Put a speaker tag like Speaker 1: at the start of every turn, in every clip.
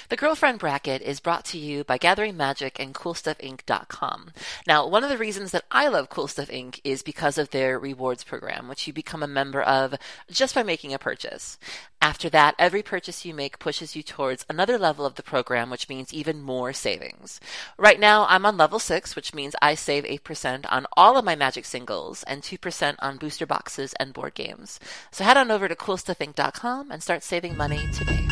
Speaker 1: The Girlfriend Bracket is brought to you by Gathering Magic and CoolStuffInc.com. Now, one of the reasons that I love Cool Stuff Inc. is because of their rewards program, which you become a member of just by making a purchase. After that, every purchase you make pushes you towards another level of the program, which means even more savings. Right now, I'm on level 6, which means I save 8% on all of my Magic singles and 2% on booster boxes and board games. So head on over to CoolStuffInc.com and start saving money today.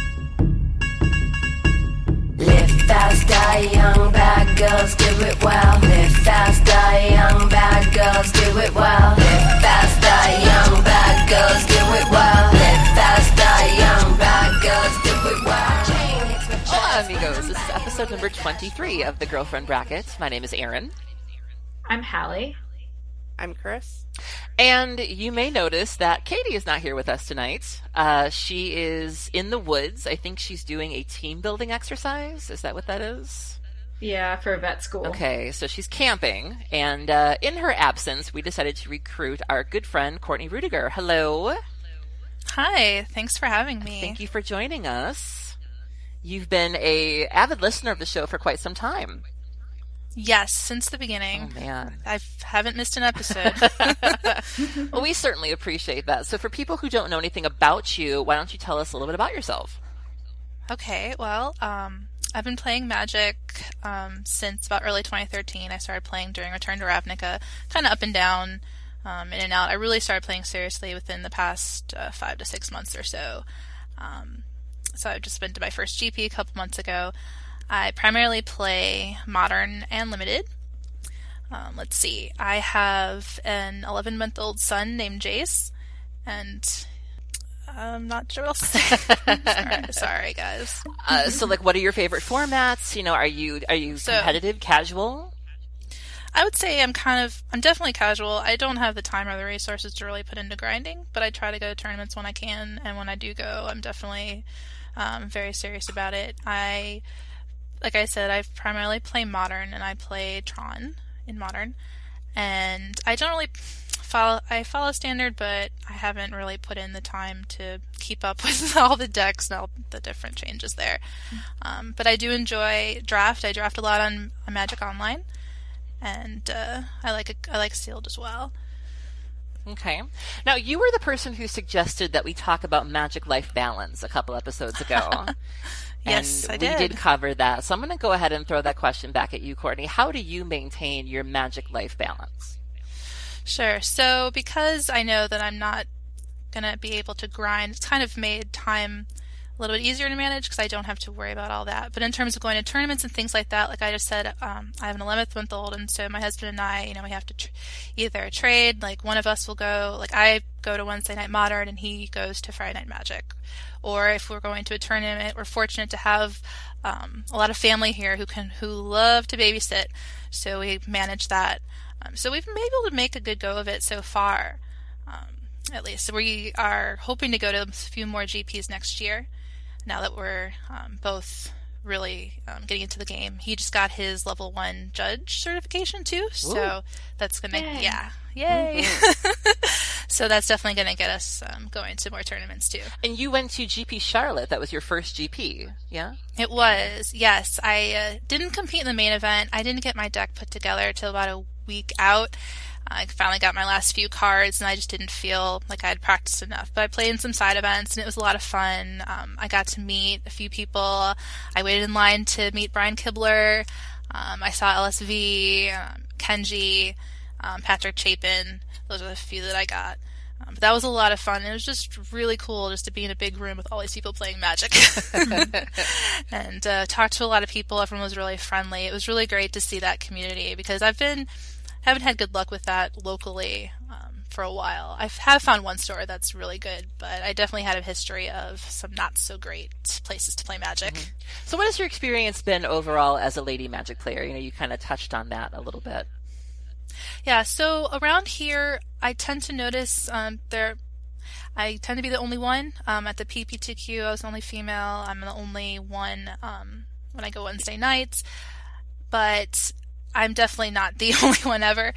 Speaker 2: Live fast, die young, bad girls do it well. Live fast, die young, bad girls do it well. Live fast, die young, bad girls do it well. Live fast, die young, bad girls do it well.
Speaker 1: Hola, amigos. This is episode number 23 of The Girlfriend Bracket. My name is Erin.
Speaker 3: I'm Hallie.
Speaker 4: I'm Chris.
Speaker 1: And you may notice that Katie is not here with us tonight. She is in the woods. I think she's doing a team building exercise. Is that what that is?
Speaker 3: Yeah, for vet school.
Speaker 1: Okay, so she's camping. And in her absence, we decided to recruit our good friend, Courtney Rudiger. Hello.
Speaker 5: Hi, thanks for having me.
Speaker 1: Thank you for joining us. You've been an avid listener of the show for quite some time.
Speaker 5: Yes, since the beginning.
Speaker 1: Oh, man.
Speaker 5: I haven't missed an episode.
Speaker 1: Well, we certainly appreciate that. So for people who don't know anything about you, why don't you tell us a little bit about yourself?
Speaker 5: Okay, well, I've been playing Magic since about early 2013. I started playing during Return to Ravnica, kind of up and down, in and out. I really started playing seriously within the past 5 to 6 months or so. So I've just been to my first GP a couple months ago. I primarily play Modern and Limited. Let's see. I have an 11-month-old son named Jace, and I'm not sure what else to say. Sorry, guys.
Speaker 1: So, what are your favorite formats? Are you competitive, casual?
Speaker 5: I would say I'm definitely casual. I don't have the time or the resources to really put into grinding, but I try to go to tournaments when I can, and when I do go, I'm definitely very serious about it. Like I said, I primarily play Modern, and I play Tron in Modern. And I don't really follow Standard, but I haven't really put in the time to keep up with all the decks and all the different changes there. But I do enjoy Draft. I draft a lot on Magic Online, and I like Sealed as well.
Speaker 1: Okay. Now, you were the person who suggested that we talk about Magic Life Balance a couple episodes ago.
Speaker 5: Yes, I did.
Speaker 1: We did cover that. So I'm going to go ahead and throw that question back at you, Courtney. How do you maintain your Magic Life Balance?
Speaker 5: Sure. So because I know that I'm not going to be able to grind, it's kind of made time a little bit easier to manage because I don't have to worry about all that. But in terms of going to tournaments and things like that, like I just said, I have an 11th-month-old, and so my husband and I, we have to either trade, like one of us will go, like I go to Wednesday Night Modern and he goes to Friday Night Magic. Or if we're going to a tournament, we're fortunate to have a lot of family here who love to babysit, so we manage that. So we've been able to make a good go of it so far, at least. So we are hoping to go to a few more GPs next year, now that we're both really getting into the game. He just got his level 1 judge certification too, so
Speaker 1: Ooh.
Speaker 5: That's gonna
Speaker 1: Yay!
Speaker 5: Mm-hmm. So that's definitely gonna get us going to more tournaments too.
Speaker 1: And you went to GP Charlotte. That was your first GP, yeah?
Speaker 5: It was, yes. I didn't compete in the main event. I didn't get my deck put together till about a week out. I finally got my last few cards, and I just didn't feel like I had practiced enough. But I played in some side events, and it was a lot of fun. I got to meet a few people. I waited in line to meet Brian Kibler. I saw LSV, Kenji, Patrick Chapin. Those are the few that I got. But that was a lot of fun. It was just really cool just to be in a big room with all these people playing Magic. And talk to a lot of people. Everyone was really friendly. It was really great to see that community because haven't had good luck with that locally for a while. I have found one store that's really good, but I definitely had a history of some not so great places to play Magic.
Speaker 1: Mm-hmm. So what has your experience been overall as a lady Magic player? You kind of touched on that a little bit.
Speaker 5: Yeah, so around here, I tend to notice I tend to be the only one. At the PPTQ, I was the only female. I'm the only one when I go Wednesday nights. But I'm definitely not the only one ever.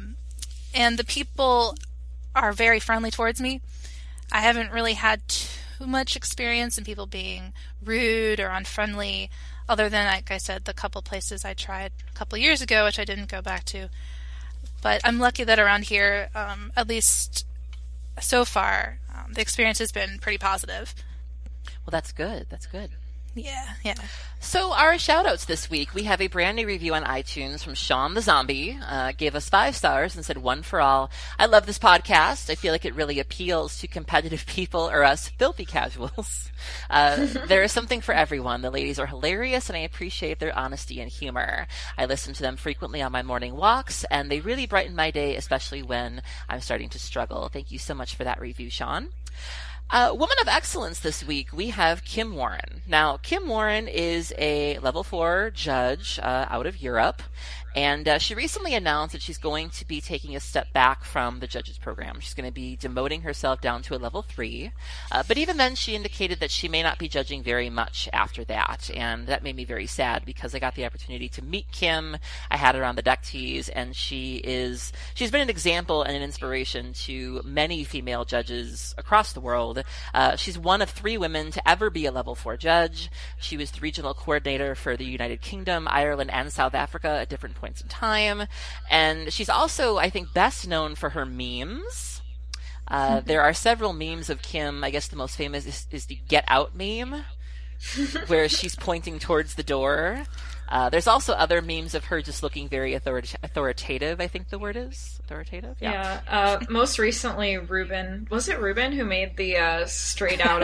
Speaker 5: And the people are very friendly towards me. I haven't really had much experience in people being rude or unfriendly, other than, like I said, the couple places I tried a couple years ago, which I didn't go back to. But I'm lucky that around here, at least so far, the experience has been pretty positive.
Speaker 1: Well, that's good. That's good.
Speaker 5: Yeah.
Speaker 1: So our shout-outs this week, we have a brand new review on iTunes from Sean the Zombie. Gave us 5 stars and said, "One for all. I love this podcast. I feel like it really appeals to competitive people or us filthy casuals. There is something for everyone. The ladies are hilarious and I appreciate their honesty and humor. I listen to them frequently on my morning walks and they really brighten my day, especially when I'm starting to struggle." Thank you so much for that review, Sean. Woman of Excellence this week, we have Kim Warren. Now, Kim Warren is a level 4 judge out of Europe, and she recently announced that she's going to be taking a step back from the judges program. She's going to be demoting herself down to a level 3, but even then she indicated that she may not be judging very much after that, and that made me very sad because I got the opportunity to meet Kim. I had her on the Deck Tease, and she's been an example and an inspiration to many female judges across the world. She's one of 3 women to ever be a level 4 judge. She was the regional coordinator for the United Kingdom, Ireland, and South Africa at different points in time. And she's also, I think, best known for her memes. There are several memes of Kim. I guess the most famous is the Get Out meme, where she's pointing towards the door. There's also other memes of her just looking very authoritative, I think the word is. Authoritative?
Speaker 3: Yeah. Most recently, Ruben who made the straight out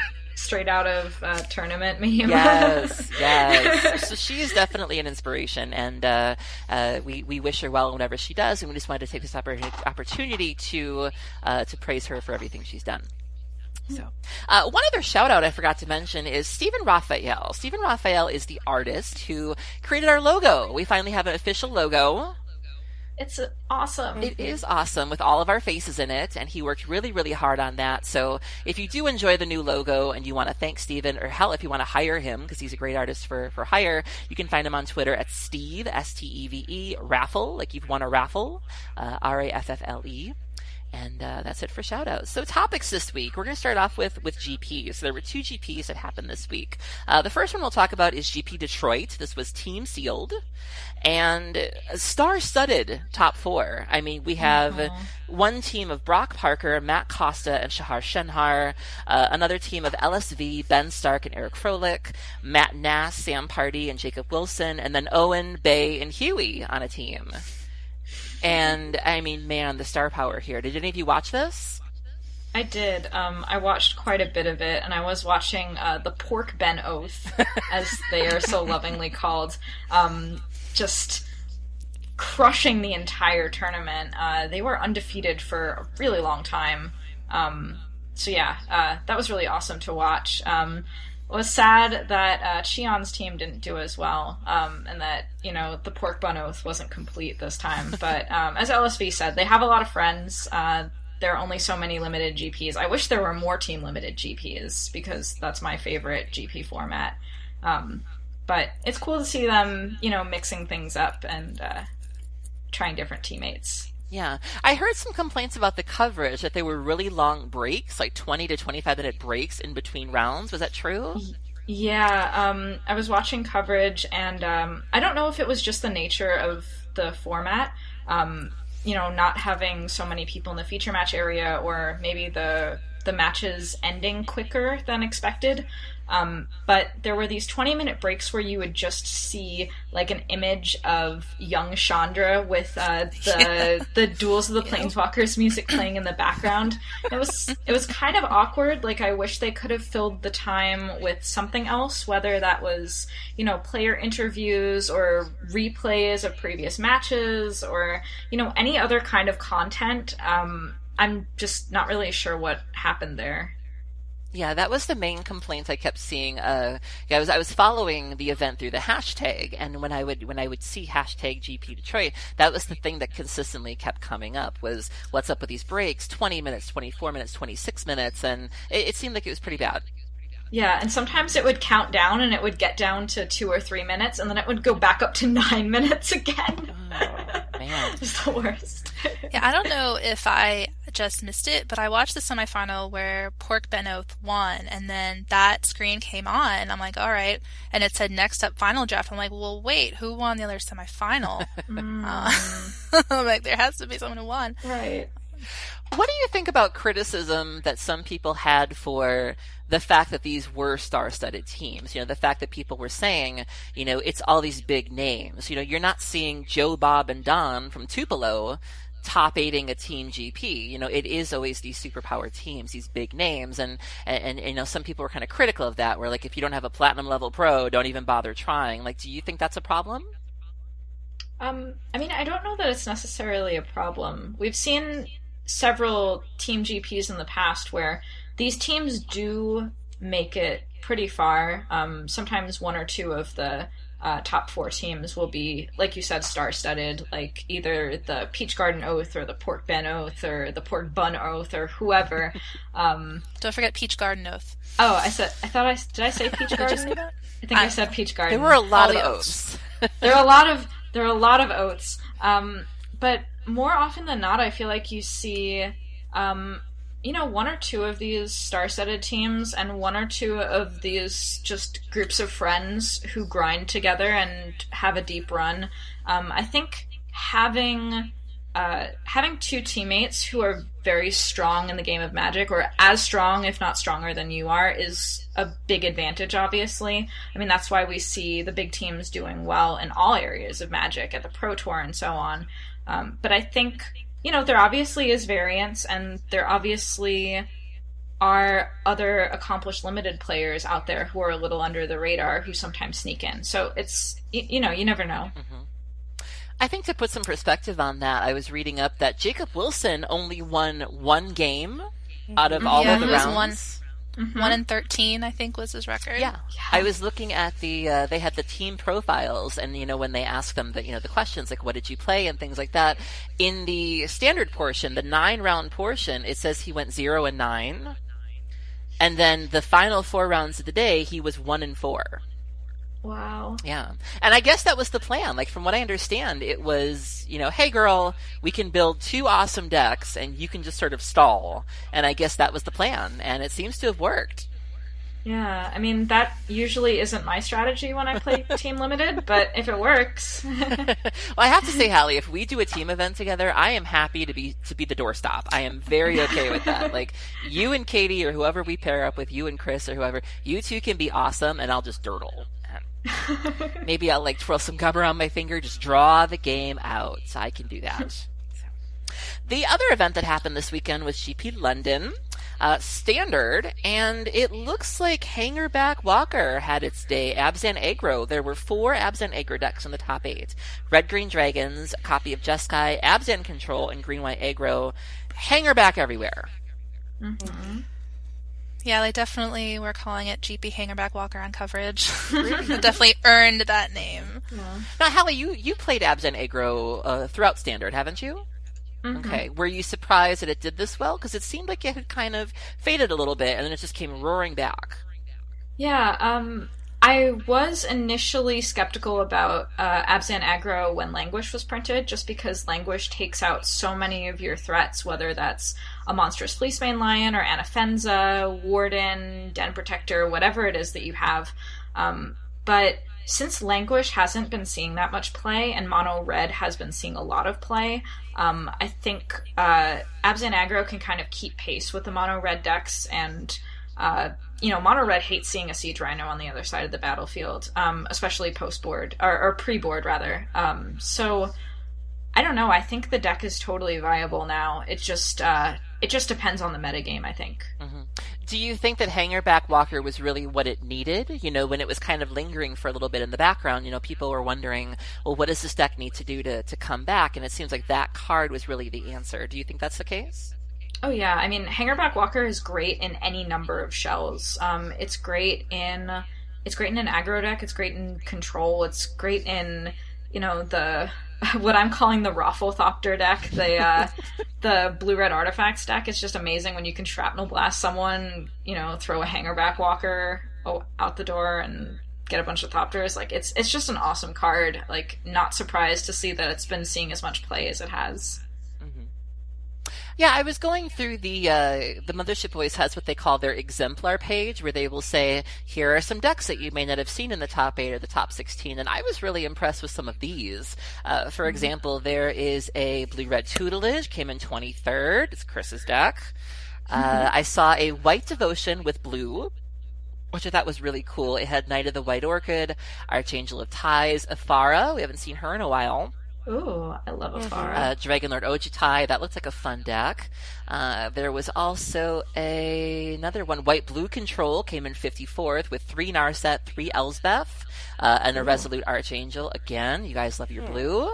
Speaker 3: of tournament meme?
Speaker 1: Yes. So she is definitely an inspiration, and we wish her well whenever she does, and we just wanted to take this opportunity to praise her for everything she's done. So, one other shout out I forgot to mention is Stephen Raphael. Stephen Raphael is the artist who created our logo. We finally have an official logo.
Speaker 3: It's awesome.
Speaker 1: It is awesome with all of our faces in it, and he worked really, really hard on that. So if you do enjoy the new logo and you want to thank Stephen, or hell, if you want to hire him, because he's a great artist for hire, you can find him on Twitter at Steve, S-T-E-V-E, Raffle, like you've won a raffle, R-A-F-F-L-E. And that's it for shout-outs. So topics this week. We're going to start off with GPs. So there were 2 GPs that happened this week. The first one we'll talk about is GP Detroit. This was team sealed. And a star-studded top 4. I mean, we have one team of Brock Parker, Matt Costa, and Shahar Shenhar. Another team of LSV, Ben Stark and Eric Froelich. Matt Nass, Sam Party, and Jacob Wilson. And then Owen, Bay, and Huey on a team. And, I mean, man, the star power here. Did any of you watch this?
Speaker 3: I did. I watched quite a bit of it, and I was watching the Pork Ben Oath, as they are so lovingly called, just crushing the entire tournament. They were undefeated for a really long time. So yeah, that was really awesome to watch. It was sad that Cheon's team didn't do as well, and that, the Pork Bun Oath wasn't complete this time. But as LSV said, they have a lot of friends. There are only so many limited GPs. I wish there were more team-limited GPs, because that's my favorite GP format. But it's cool to see them, mixing things up and trying different teammates.
Speaker 1: Yeah. I heard some complaints about the coverage, that they were really long breaks, like 20 to 25-minute breaks in between rounds. Was that true?
Speaker 3: Yeah. I was watching coverage, and I don't know if it was just the nature of the format, not having so many people in the feature match area, or maybe the matches ending quicker than expected. But there were these 20-minute breaks where you would just see like an image of young Chandra with the Duels of the Planeswalkers music playing in the background. It was kind of awkward. Like, I wish they could have filled the time with something else, whether that was, player interviews or replays of previous matches, or, any other kind of content. I'm just not really sure what happened there.
Speaker 1: Yeah, that was the main complaint I kept seeing. I was following the event through the hashtag, and when I would see hashtag GP Detroit, that was the thing that consistently kept coming up, was what's up with these breaks, 20 minutes, 24 minutes, 26 minutes, and it seemed like it was pretty bad.
Speaker 3: Yeah, and sometimes it would count down, and it would get down to 2 or 3 minutes, and then it would go back up to 9 minutes again.
Speaker 1: Oh, man.
Speaker 3: It's the worst.
Speaker 5: Yeah, I don't know if I just missed it, but I watched the semifinal where Pork Ben Oath won, and then that screen came on. I'm like, all right, and it said next up final draft. I'm like, well, wait, who won the other semifinal? I'm like, there has to be someone who won.
Speaker 3: Right.
Speaker 1: What do you think about criticism that some people had for the fact that these were star-studded teams? The fact that people were saying, it's all these big names. You're not seeing Joe, Bob, and Don from Tupelo top 8ing a Team GP. It is always these superpower teams, these big names. And some people were kind of critical of that, where like, if you don't have a platinum level pro, don't even bother trying. Like, do you think that's a problem?
Speaker 3: I mean, I don't know that it's necessarily a problem. We've seen several Team GPs in the past where these teams do make it pretty far. Sometimes one or two of the top 4 teams will be, like you said, star-studded, like either the Peach Garden Oath or the Pork Ben Oath or the Pork Bun Oath or whoever.
Speaker 5: Don't forget Peach Garden Oath.
Speaker 3: Oh, did I say Peach Garden?
Speaker 5: Did you say that?
Speaker 3: I think I said Peach Garden.
Speaker 1: There were a lot of oaths.
Speaker 3: There are a lot of oaths. But more often than not, I feel like you see, one or two of these star-studded teams and one or two of these just groups of friends who grind together and have a deep run. I think having 2 teammates who are very strong in the game of Magic, or as strong, if not stronger than you are, is a big advantage, obviously. I mean, that's why we see the big teams doing well in all areas of Magic, at the Pro Tour and so on. But I think, there obviously is variance, and there obviously are other accomplished limited players out there who are a little under the radar who sometimes sneak in. So it's, you never know.
Speaker 1: Mm-hmm. I think to put some perspective on that, I was reading up that Jacob Wilson only won 1 game out of all of the rounds.
Speaker 5: 1 in 13, I think, was his record.
Speaker 1: Yeah. I was looking at they had the team profiles, and, when they asked them the questions, like, what did you play, and things like that. In the standard portion, the 9-round portion, it says he went 0 and 9. And then the final 4 rounds of the day, he was 1 and 4.
Speaker 3: Wow.
Speaker 1: Yeah. And I guess that was the plan. Like, from what I understand, it was, hey girl, we can build 2 awesome decks and you can just sort of stall. And I guess that was the plan. And it seems to have worked.
Speaker 3: Yeah. I mean, that usually isn't my strategy when I play Team Limited, but if it works.
Speaker 1: Well, I have to say, Hallie, if we do a team event together, I am happy to be the doorstop. I am very okay with that. Like, you and Katie or whoever we pair up with, you and Chris or whoever, you two can be awesome and I'll just dirtle. Maybe I'll twirl some gum around my finger, just draw the game out. So I can do that. The other event that happened this weekend was GP London Standard, and it looks like Hangerback Walker had its day. Abzan Aggro. There were 4 Abzan Aggro decks in the top 8. Red Green Dragons, a copy of Jeskai, Abzan Control, and Green White Aggro. Hangerback everywhere.
Speaker 3: Mm-hmm.
Speaker 5: Yeah, they definitely were calling it GP Hangerback Walker on coverage. It definitely earned that name.
Speaker 3: Yeah.
Speaker 1: Now, Hallie, you played Abzan Aggro throughout Standard, haven't you?
Speaker 3: Mm-hmm.
Speaker 1: Okay. Were you surprised that it did this well? Because it seemed like it had kind of faded a little bit, and then it just came roaring back.
Speaker 3: Yeah, I was initially skeptical about Abzan Aggro when Languish was printed, just because Languish takes out so many of your threats, whether that's a Monstrous Fleecemane Lion or Anafenza, Warden, Den Protector, whatever it is that you have. But since Languish hasn't been seeing that much play, and Mono Red has been seeing a lot of play, I think Abzan Aggro can kind of keep pace with the Mono Red decks, and Mono Red hates seeing a Siege Rhino on the other side of the battlefield, especially post-board, or pre-board, rather. So, I don't know, I think the deck is totally viable now. It just depends on the metagame, I think.
Speaker 1: Mm-hmm. Do you think that Hangerback Walker was really what it needed? When it was kind of lingering for a little bit in the background, people were wondering, well, what does this deck need to do to come back? And it seems like that card was really the answer. Do you think that's the case?
Speaker 3: Oh yeah, I mean, Hangerback Walker is great in any number of shells. It's great in an aggro deck. It's great in control. It's great in the what I'm calling the Rafflethopter deck. The blue-red artifacts deck is just amazing when you can shrapnel blast someone. Throw a Hangerback Walker out the door and get a bunch of Thopters. Like it's just an awesome card. Like, not surprised to see that it's been seeing as much play as it has.
Speaker 1: Yeah, I was going through the Mothership always has what they call their exemplar page, where they will say, here are some decks that you may not have seen in the top 8 or the top 16, and I was really impressed with some of these. For example, there is a Blue-Red Tutelage, came in 23rd. It's Chris's deck. I saw a White Devotion with blue, which I thought was really cool. It had Knight of the White Orchid, Archangel of Ties, Afara. We haven't seen her in a while.
Speaker 3: Ooh, I love Afara.
Speaker 1: Dragonlord Ojutai. That looks like a fun deck. There was also another one. White-Blue Control came in 54th with 3 Narset, 3 Elsbeth, and a Resolute Archangel. Again, you guys love your blue.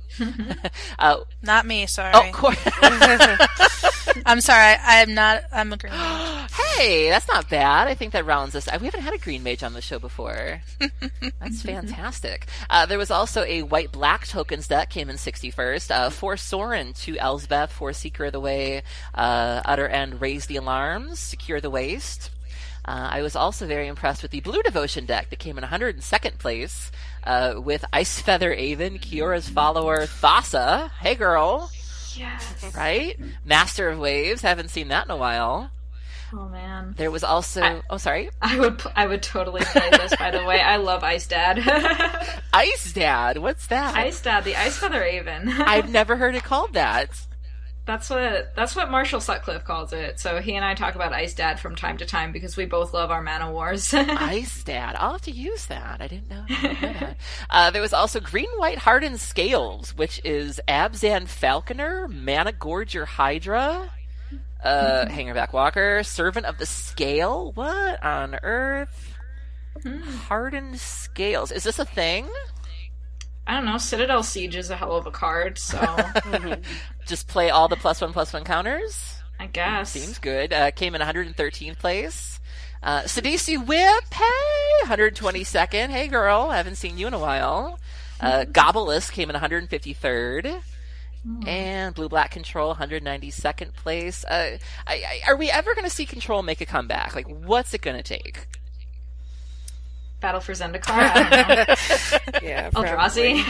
Speaker 5: Not me, sorry.
Speaker 1: Oh, course.
Speaker 5: I'm sorry, I'm a green mage.
Speaker 1: Hey, that's not bad. I think that rounds us. We haven't had a green mage on the show before. That's fantastic. There was also a white-black tokens deck, came in 61st. 4 Sorin, 2 Elsbeth, 4 Seeker of the Way, Utter End, Raise the Alarms, Secure the Waste. I was also very impressed with the Blue Devotion deck that came in 102nd place with Ice Feather Aven, Kiora's follower, Thassa. Hey, girl.
Speaker 3: Yes.
Speaker 1: Right? Master of Waves. Haven't seen that in a while.
Speaker 3: Oh, man.
Speaker 1: There was also... sorry?
Speaker 3: I would totally play this, by the way. I love Ice Dad.
Speaker 1: Ice Dad? What's that?
Speaker 3: Ice Dad, the Ice Feather Aven.
Speaker 1: I've never heard it called that.
Speaker 3: That's what Marshall Sutcliffe calls it. So he and I talk about Ice Dad from time to time because we both love our Mana Wars.
Speaker 1: Ice Dad. I'll have to use that. I didn't know that. There was also Green-White Hardened Scales, which is Abzan Falconer, Mana Gorger Hydra, Hangerback Walker, Servant of the Scale. What on earth? Hardened Scales. Is this a thing?
Speaker 3: I don't know. Citadel Siege is a hell of a card, so...
Speaker 1: Just play all the +1/+1 counters?
Speaker 3: I guess.
Speaker 1: Seems good. Came in 113th place. Sidisi Whip, hey! 122nd. Hey, girl. Haven't seen you in a while. Gobelisk came in 153rd. And Blue-Black Control, 192nd place. Are we ever going to see Control make a comeback? Like, what's it going to take?
Speaker 3: Battle for Zendikar? I don't know.
Speaker 4: Yeah,
Speaker 3: Eldrazi?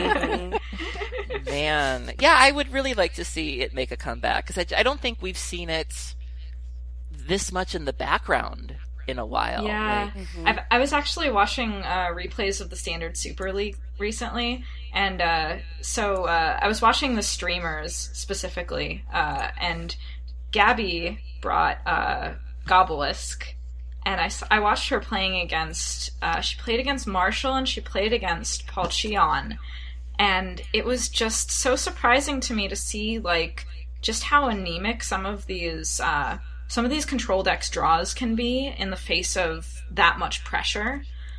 Speaker 1: Man. Yeah, I would really like to see it make a comeback, because I don't think we've seen it this much in the background in a while.
Speaker 3: Yeah. I was actually watching replays of the Standard Super League recently, and so I was watching the streamers specifically, and Gabby brought Gobelisk, and I watched her playing against, she played against Marshall and she played against Paul Cheon. And it was just so surprising to me to see, like, just how anemic some of these control decks draws can be in the face of that much pressure.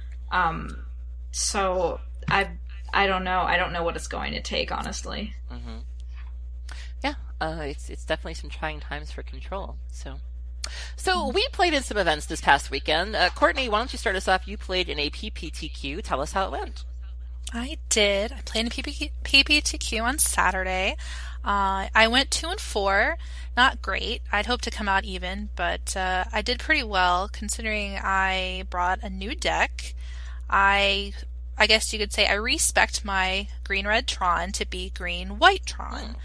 Speaker 3: So I don't know. I don't know what it's going to take, honestly.
Speaker 1: Mm-hmm. Yeah, it's definitely some trying times for Control. So we played in some events this past weekend. Courtney, why don't you start us off? You played in a PPTQ. Tell us how it went.
Speaker 5: I did. I played in PPTQ on Saturday. I went 2-4. Not great. I'd hoped to come out even, but I did pretty well considering I brought a new deck. I guess you could say I respect my green-red Tron to be green-white Tron.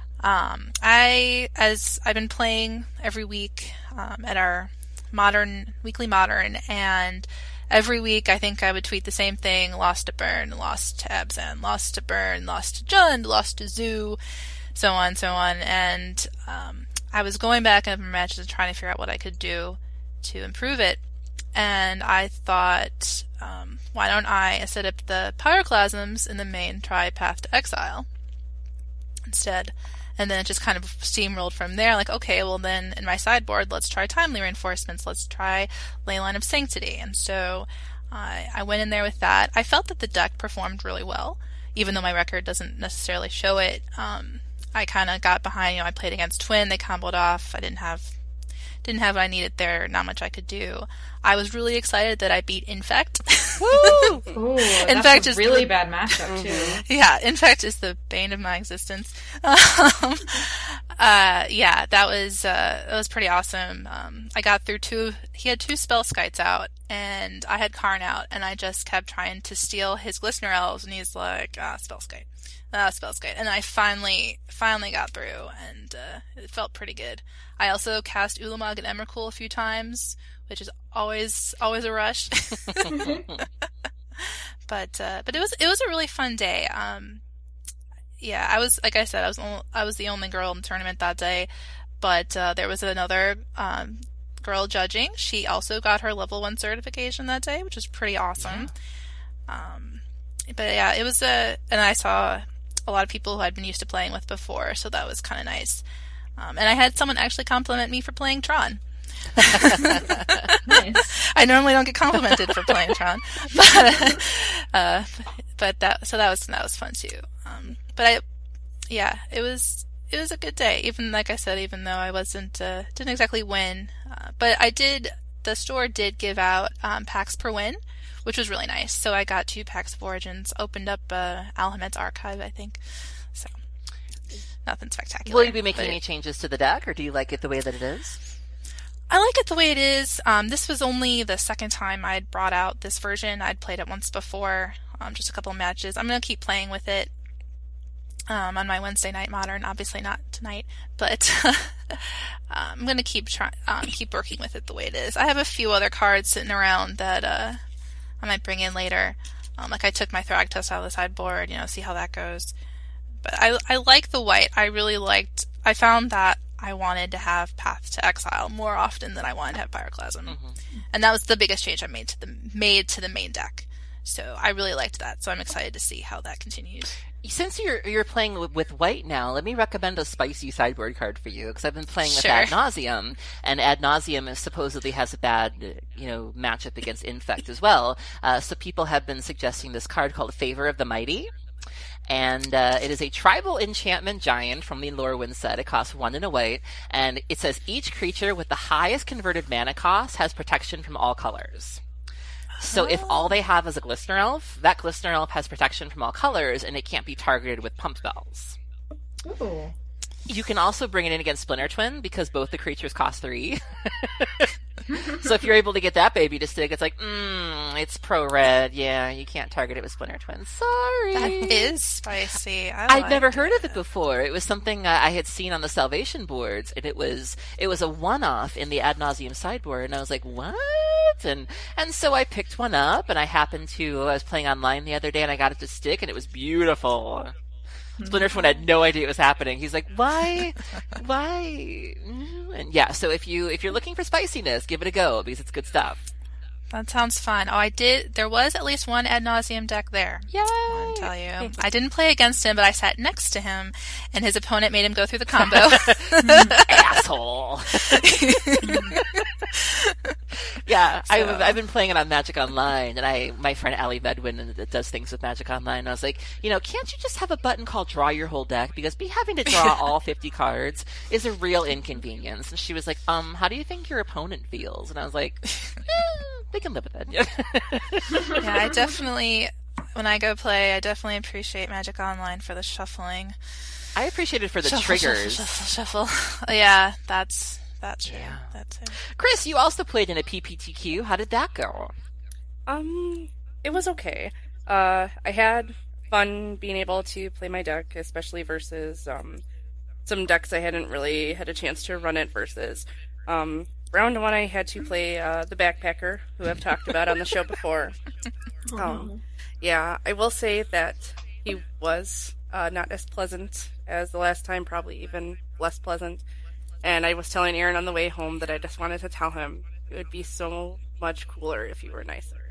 Speaker 5: As I've been playing every week at our weekly Modern, and every week I think I would tweet the same thing: lost to Burn, lost to Abzan, lost to Burn, lost to Jund, lost to Zoo, so on, and I was going back over matches and trying to figure out what I could do to improve it, and I thought, why don't I set up the Pyroclasms in the main, try Path to Exile instead. And then it just kind of steamrolled from there. Like, okay, well then in my sideboard, let's try Timely Reinforcements. Let's try Leyline of Sanctity. And so I went in there with that. I felt that the deck performed really well, even though my record doesn't necessarily show it. I kind of got behind. I played against Twin. They comboed off. I didn't have what I needed there. Not much I could do. I was really excited that I beat Infect.
Speaker 1: Woo!
Speaker 3: Ooh,
Speaker 5: Infect
Speaker 3: that's
Speaker 5: is
Speaker 3: a really bad matchup too.
Speaker 5: Yeah, Infect is the bane of my existence. Yeah, that was pretty awesome. I got through he had 2 spell skites out, and I had Karn out, and I just kept trying to steal his Glistener Elves, and he's like, spell skite. And I finally got through, and it felt pretty good. I also cast Ulamog and Emrakul a few times, which is always a rush. But it was a really fun day. Yeah, I was, like I said, I was the only girl in the tournament that day, but there was another girl judging. She also got her level 1 certification that day, which was pretty awesome. Yeah. But yeah, it was and I saw a lot of people who I'd been used to playing with before, so that was kind of nice. And I had someone actually compliment me for playing Tron.
Speaker 3: Nice.
Speaker 5: I normally don't get complimented for playing Tron, but that was fun too. But it was a good day. Even like I said, even though I didn't exactly win, but the store did give out packs per win, which was really nice. So I got 2 packs of Origins, opened up Alhamed's Archive, I think. So nothing spectacular.
Speaker 1: Will you be making any changes to the deck, or do you like it the way that it is?
Speaker 5: I like it the way it is. This was only the second time I'd brought out this version. I'd played it once before, just a couple of matches. I'm going to keep playing with it on my Wednesday night Modern. Obviously not tonight, but I'm going to keep working with it the way it is. I have a few other cards sitting around that I might bring in later. Like I took my Thragtusk out of the sideboard, see how that goes. But I like the white. I found that I wanted to have Path to Exile more often than I wanted to have Pyroclasm. Mm-hmm. And that was the biggest change I made to the main deck. So I really liked that. So I'm excited to see how that continues.
Speaker 1: Since you're playing with white now, let me recommend a spicy sideboard card for you, because I've been playing with
Speaker 5: Sure.
Speaker 1: Ad Nauseam, and Ad Nauseam supposedly has a bad matchup against Infect as well. So people have been suggesting this card called Favor of the Mighty. And it is a tribal enchantment giant from the Lorwyn set. It costs 1 and a white, and it says each creature with the highest converted mana cost has protection from all colors. So if all they have is a Glistener Elf, that Glistener Elf has protection from all colors, and it can't be targeted with pump spells.
Speaker 3: Ooh.
Speaker 1: You can also bring it in against Splinter Twin, because both the creatures cost 3. So if you're able to get that baby to stick, it's like, it's pro-red. Yeah, you can't target it with Splinter Twin. Sorry.
Speaker 5: That is spicy.
Speaker 1: I'd never heard of it before. It was something I had seen on the Salvation boards, and it was a one-off in the Ad Nauseam sideboard, and I was like, what? And so I picked one up, and I was playing online the other day, and I got it to stick, and it was beautiful. Splinter Twin had no idea it was happening. He's like, why? And yeah, so if you're looking for spiciness, give it a go, because it's good stuff.
Speaker 5: That sounds fun. Oh, there was at least one Ad Nauseam deck there.
Speaker 1: Yay!
Speaker 5: I want to tell you. I didn't play against him, but I sat next to him, and his opponent made him go through the combo.
Speaker 1: Asshole. Yeah, so. I've been playing it on Magic Online, and my friend Allie Vedwin that does things with Magic Online, and I was like, can't you just have a button called Draw Your Whole Deck? Because having to draw all 50 cards is a real inconvenience. And she was like, how do you think your opponent feels? And I was like, they can live with it.
Speaker 5: Yeah, I definitely, when I go play, I definitely appreciate Magic Online for the shuffling.
Speaker 1: I appreciate it for the triggers.
Speaker 5: Shuffle. Yeah, that's true.
Speaker 1: Yeah.
Speaker 5: That's it.
Speaker 1: Chris, you also played in a PPTQ. How did that go?
Speaker 4: It was okay. I had fun being able to play my deck, especially versus some decks I hadn't really had a chance to run it versus. Round 1, I had to play the Backpacker, who I've talked about on the show before. Yeah, I will say that he was not as pleasant as the last time, probably even less pleasant. And I was telling Aaron on the way home that I just wanted to tell him it would be so much cooler if you were nicer.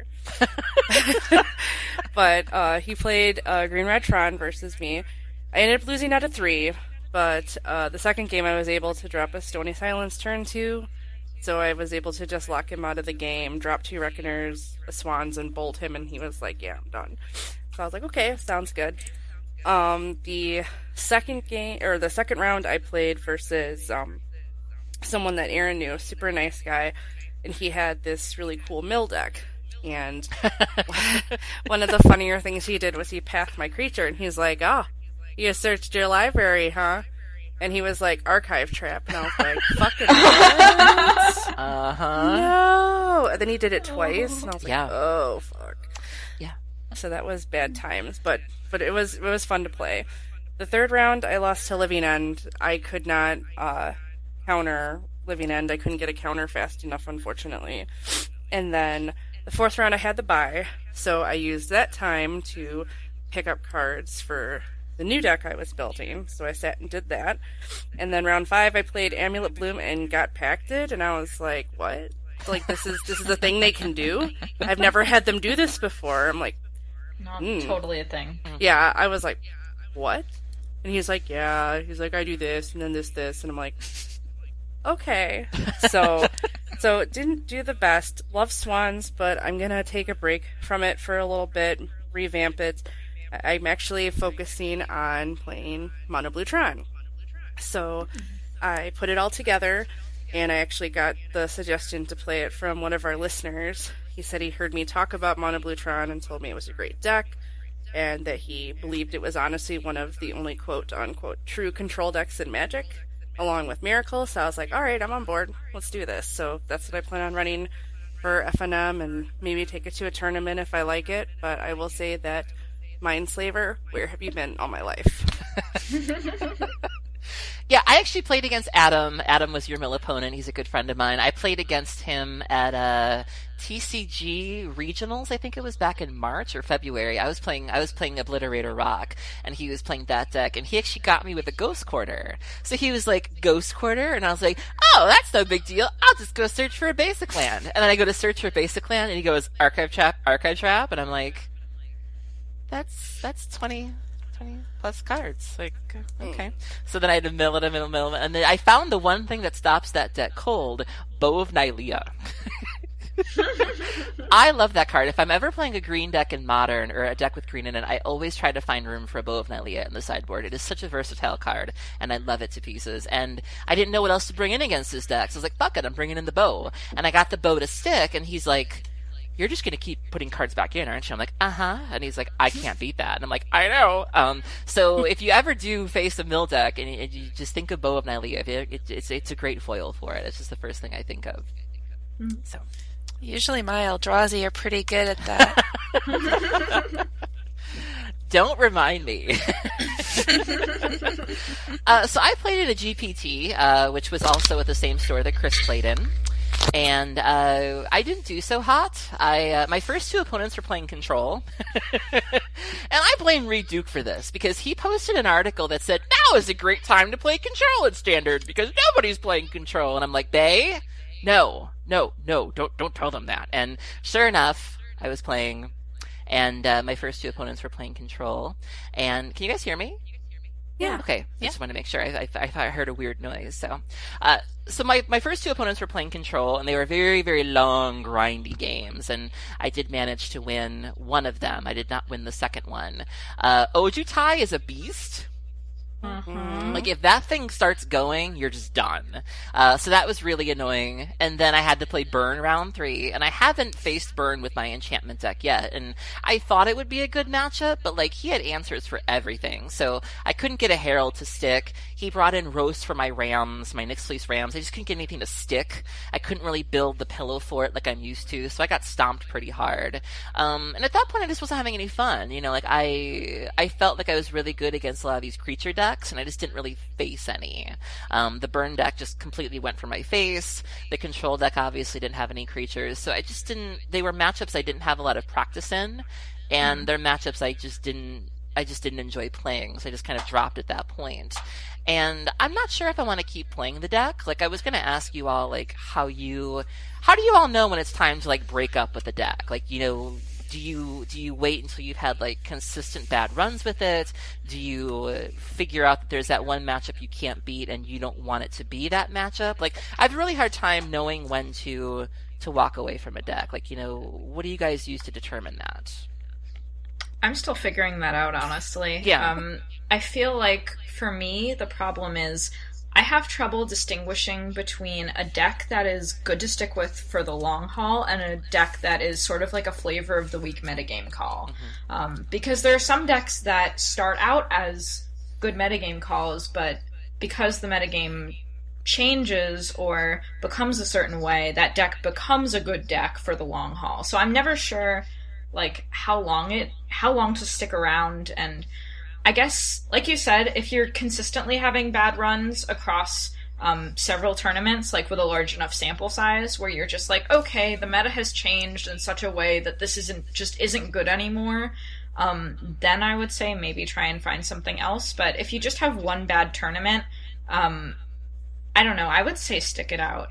Speaker 4: But he played Green Red Tron versus me. I ended up losing out of 3, but the second game I was able to drop a Stony Silence turn 2, so I was able to just lock him out of the game, drop 2 Reckoners, a Swans, and bolt him, and he was like, yeah, I'm done. So I was like, okay, sounds good. The second round I played versus someone that Aaron knew, super nice guy. and he had this really cool mill deck. And one of the funnier things he did was he pathed my creature, and he's like, "Oh, you searched your library, huh?" And he was like, "Archive trap," and I was like, "Fucking what?" No. And then he did it twice, and I was like, "Oh fuck."
Speaker 1: Yeah.
Speaker 4: So that was bad times, but it was fun to play. The third round, I lost to Living End. I could not counter Living End. I couldn't get a counter fast enough, unfortunately. And then the fourth round, I had the bye, so I used that time to pick up cards for the new deck I was building. So I sat and did that. And then round 5, I played Amulet Bloom and got Pacted, and I was like, "What? Like this is a thing they can do? I've never had them do this before." I'm like,
Speaker 3: Not totally a thing.
Speaker 4: yeah. I was like, "What?" And he's like, "Yeah." He's like, "I do this and then this," and I'm like, "Okay." So didn't do the best. Love Swans, but I'm gonna take a break from it for a little bit, revamp it. I'm actually focusing on playing Mono Blue Tron. So I put it all together, and I actually got the suggestion to play it from one of our listeners. He said he heard me talk about Mono Blue Tron and told me it was a great deck, and that he believed it was honestly one of the only quote-unquote true control decks in Magic, along with Miracle. So I was like, all right, I'm on board. Let's do this. So that's what I plan on running for FNM, and maybe take it to a tournament if I like it. But I will say that Mindslaver, where have you been all my life?
Speaker 1: Yeah, I actually played against Adam. Adam was your mill opponent. He's a good friend of mine. I played against him at TCG Regionals. I think it was back in March or February. I was playing Obliterator Rock, and he was playing that deck, and he actually got me with a Ghost Quarter. So he was like, "Ghost Quarter?" And I was like, "Oh, that's no big deal. I'll just go search for a basic land." And then I go to search for a basic land, and he goes, Archive Trap, and I'm like, that's 20 plus cards. Like, okay. So then I had to mill it, and then I found the one thing that stops that deck cold, Bow of Nylea. I love that card. If I'm ever playing a green deck in Modern, or a deck with green in it, I always try to find room for a Bow of Nylea in the sideboard. It is such a versatile card, and I love it to pieces. And I didn't know what else to bring in against this deck, so I was like, fuck it, I'm bringing in the Bow. And I got the Bow to stick, and he's like, "You're just going to keep putting cards back in, aren't you?" I'm like, "Uh-huh." And he's like, "I can't beat that." And I'm like, "I know." So if you ever do face a mill deck, and you just think of Bow of Nylea, it's a great foil for it. It's just the first thing I think of. So
Speaker 5: Usually my Eldrazi are pretty good at that.
Speaker 1: don't remind me. So I played at a GPT, which was also at the same store that Chris played in. And I didn't do so hot. My first 2 opponents were playing Control. And I blame Reed Duke for this, because he posted an article that said, "Now is a great time to play Control at Standard, because nobody's playing Control." And I'm like, "They? No, don't tell them that." And sure enough, I was playing, and my first 2 opponents were playing Control. And can you guys hear me?
Speaker 5: Yeah.
Speaker 1: Okay. I just want to make sure. I thought I heard a weird noise. So my first 2 opponents were playing Control, and they were very, very long, grindy games, and I did manage to win one of them. I did not win the second one. Ojutai is a beast. Like, if that thing starts going, you're just done. So that was really annoying. And then I had to play Burn round 3, and I haven't faced Burn with my enchantment deck yet. And I thought it would be a good matchup, but like, he had answers for everything. So I couldn't get a Herald to stick. He brought in Roast for my Rams, my Nyx Rams. I just couldn't get anything to stick. I couldn't really build the pillow for it like I'm used to, so I got stomped pretty hard. And at that point, I just wasn't having any fun. You know, like, I felt like I was really good against a lot of these creature decks, and I just didn't really face any. The Burn deck just completely went for my face. The Control deck obviously didn't have any creatures, so I just didn't. They were matchups I didn't have a lot of practice in, and they're matchups I just didn't enjoy playing, so I just kind of dropped at that point. And I'm not sure if I want to keep playing the deck. Like, I was going to ask you all, like, how do you all know when it's time to, like, break up with the deck? Like, you know, do you wait until you've had, like, consistent bad runs with it? Do you figure out that there's that one matchup you can't beat and you don't want it to be that matchup? Like, I have a really hard time knowing when to walk away from a deck. Like, you know, what do you guys use to determine that?
Speaker 3: I'm still figuring that out, honestly.
Speaker 1: Yeah.
Speaker 3: I feel like, for me, the problem is I have trouble distinguishing between a deck that is good to stick with for the long haul and a deck that is sort of like a flavor of the week metagame call. Because there are some decks that start out as good metagame calls, but because the metagame changes or becomes a certain way, that deck becomes a good deck for the long haul. So I'm never sure like how long to stick around. And I guess, like you said, if you're consistently having bad runs across several tournaments, like with a large enough sample size, where you're just like, okay, the meta has changed in such a way that this isn't good anymore, then I would say maybe try and find something else. But if you just have one bad tournament, I don't know, I would say stick it out.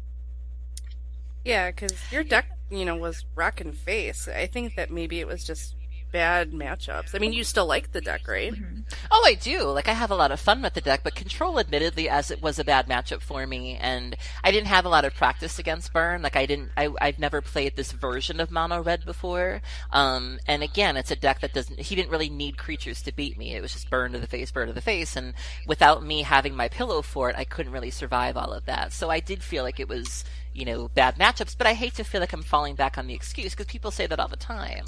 Speaker 4: Yeah, because your deck, was rock and face. I think that maybe it was just bad matchups. I mean, you still like the deck, right?
Speaker 3: Mm-hmm.
Speaker 1: Oh, I do. Like, I have a lot of fun with the deck, but Control, admittedly, as it was a bad matchup for me, and I didn't have a lot of practice against Burn. Like, I've never played this version of Mono Red before. And again, it's a deck that he didn't really need creatures to beat me. It was just burn to the face, and without me having my pillow fort, I couldn't really survive all of that. So I did feel like it was, bad matchups, but I hate to feel like I'm falling back on the excuse, because people say that all the time,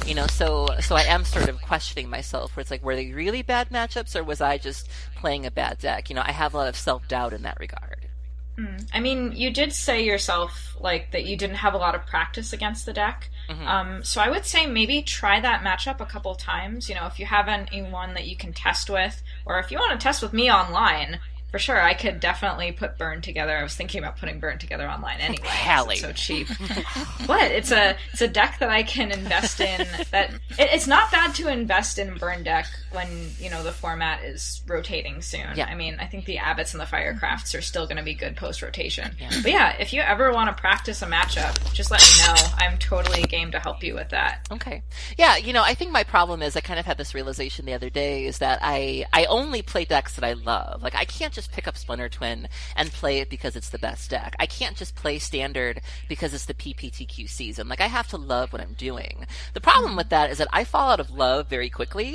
Speaker 1: so I am sort of questioning myself, where it's like, were they really bad matchups, or was I just playing a bad deck? I have a lot of self-doubt in that regard.
Speaker 3: I mean, you did say yourself, like, that you didn't have a lot of practice against the deck, so I would say maybe try that matchup a couple times, if you have anyone that you can test with, or if you want to test with me online. For sure, I could definitely put Burn together. I was thinking about putting Burn together online anyway.
Speaker 1: Hallie.
Speaker 3: It's so cheap. But it's a deck that I can invest in. It's not bad to invest in Burn deck when, the format is rotating soon.
Speaker 1: Yeah.
Speaker 3: I mean, I think the Abbots and the Firecrafts are still going to be good post-rotation. Yeah. But yeah, if you ever want to practice a matchup, just let me know. I'm totally game to help you with that.
Speaker 1: Okay. Yeah, I think my problem is I kind of had this realization the other day, is that I only play decks that I love. Like, I can't just pick up Splinter Twin and play it because it's the best deck. I can't just play Standard because it's the PPTQ season. Like, I have to love what I'm doing. The problem with that is that I fall out of love very quickly.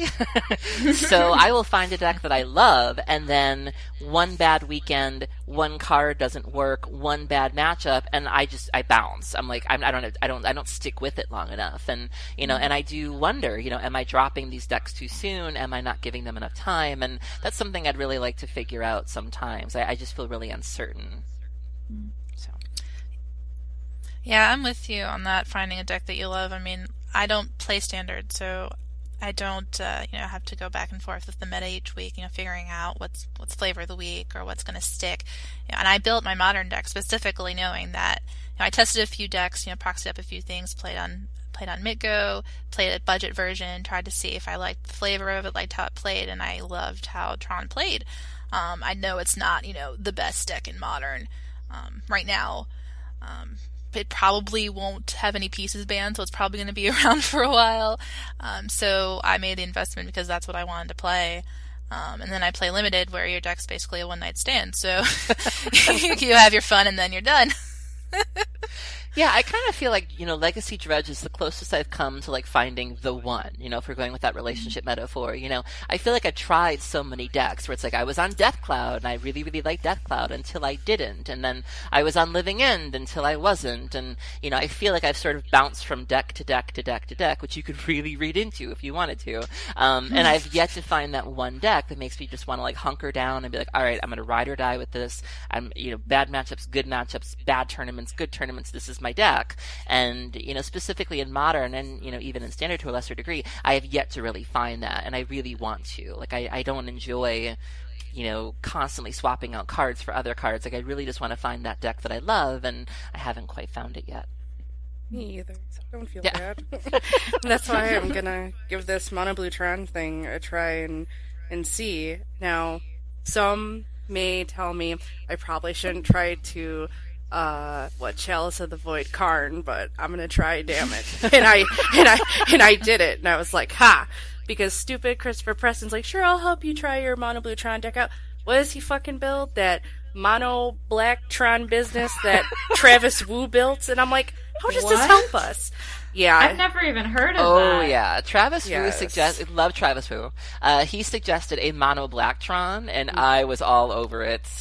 Speaker 1: So I will find a deck that I love, and then one bad weekend, one card doesn't work, one bad matchup, and I bounce. I'm like, I don't stick with it long enough. And, and I do wonder, am I dropping these decks too soon? Am I not giving them enough time? And that's something I'd really like to figure out sometimes. I just feel really uncertain. So.
Speaker 5: Yeah, I'm with you on that, finding a deck that you love. I mean, I don't play Standard, so I don't, have to go back and forth with the meta each week, figuring out what's flavor of the week or what's going to stick. And I built my Modern deck specifically knowing that, I tested a few decks, proxied up a few things, played on MidGo, played a budget version, tried to see if I liked the flavor of it, liked how it played, and I loved how Tron played. I know it's not, the best deck in Modern right now. It probably won't have any pieces banned, so it's probably going to be around for a while. So I made the investment because that's what I wanted to play. And then I play Limited, where your deck's basically a one-night stand. So you have your fun and then you're done.
Speaker 1: Yeah, I kind of feel like, Legacy Dredge is the closest I've come to, like, finding the one, if we're going with that relationship metaphor, I feel like I tried so many decks where it's like I was on Death Cloud and I really, really liked Death Cloud until I didn't, and then I was on Living End until I wasn't, and, I feel like I've sort of bounced from deck to deck to deck to deck, which you could really read into if you wanted to, and I've yet to find that one deck that makes me just want to, like, hunker down and be like, all right, I'm going to ride or die with this. I'm, bad matchups, bad tournaments, good tournaments, this is my deck. And, specifically in Modern and, even in Standard to a lesser degree, I have yet to really find that, and I really want to. Like, I don't enjoy, constantly swapping out cards for other cards. Like, I really just want to find that deck that I love, and I haven't quite found it yet.
Speaker 4: Me either. Don't feel bad. That's why I'm gonna give this Mono Blue Tron thing a try and see. Now, some may tell me I probably shouldn't try to Chalice of the Void Karn, but I'm gonna try, damn it. And I did it, and I was like, ha! Because stupid Christopher Preston's like, sure, I'll help you try your Mono Blue Tron deck out. What does he fucking build? That Mono Black Tron business that Travis Wu built? And I'm like, how does this help us? Yeah.
Speaker 3: I've never even heard of that.
Speaker 1: Oh, yeah. Travis Wu suggested, love Travis Wu. He suggested a Mono Blacktron, and I was all over it.